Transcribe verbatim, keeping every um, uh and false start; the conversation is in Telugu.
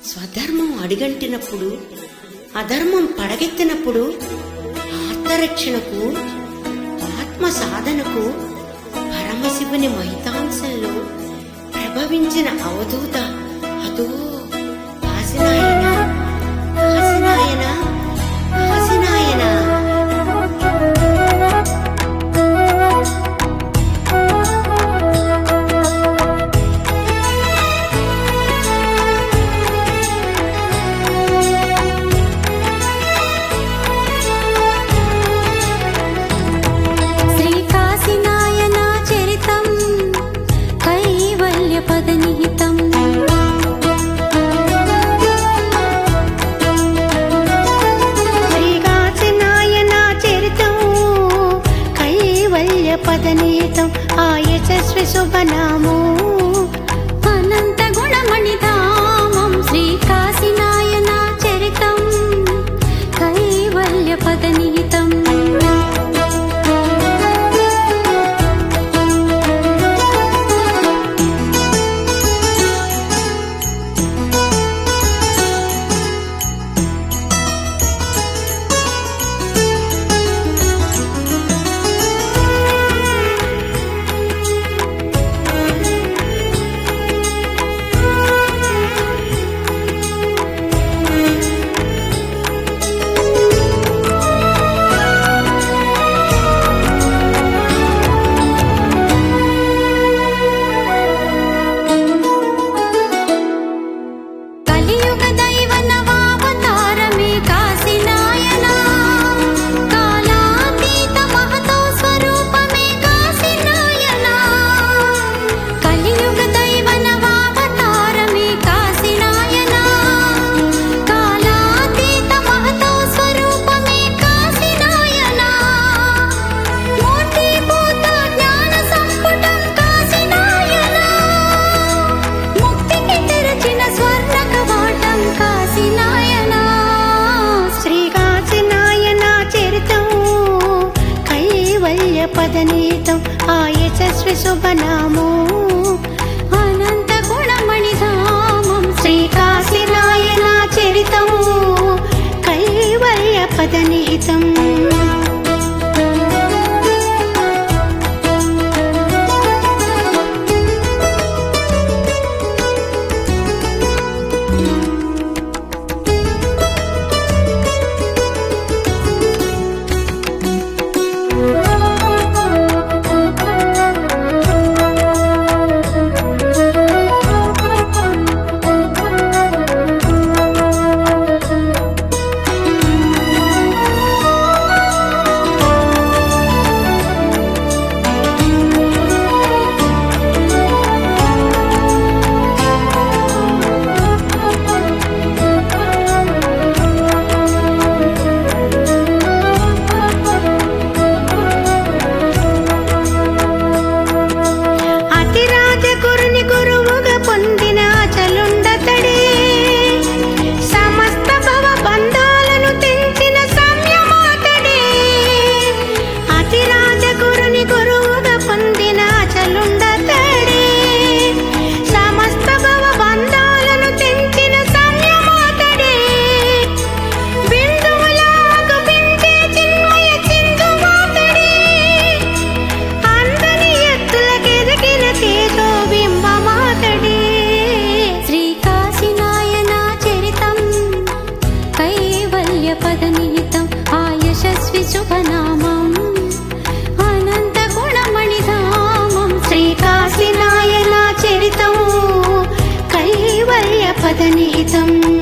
స్వధర్మం అడిగంటినప్పుడు, అధర్మం పడగెత్తినప్పుడు ఆత్మరక్షణకు, ఆత్మ సాధనకు పరమశివుని మహితాంశంలో ప్రభవించిన అవధూత అదో కాశీనాయన, కాశీనాయన, కాశీనాయన. పదనీతం ఆ యశస్వి శుభనామో అనంత గుణమణి ధామం శ్రీ కాశీనాయన చరితం కైవల్య పదనీతం. పదనీతం ఆ యశస్వి శుభనామో అనంత గుణమణి ధామం శ్రీ కాశీనాయన చరితము కైవల్య పదనీతం. పదనీతం ఆ యశస్వి శుభనామం అనంత గుణమణి ధామం శ్రీ కాశీనాయన చరితం కైవల్య పదనీతం.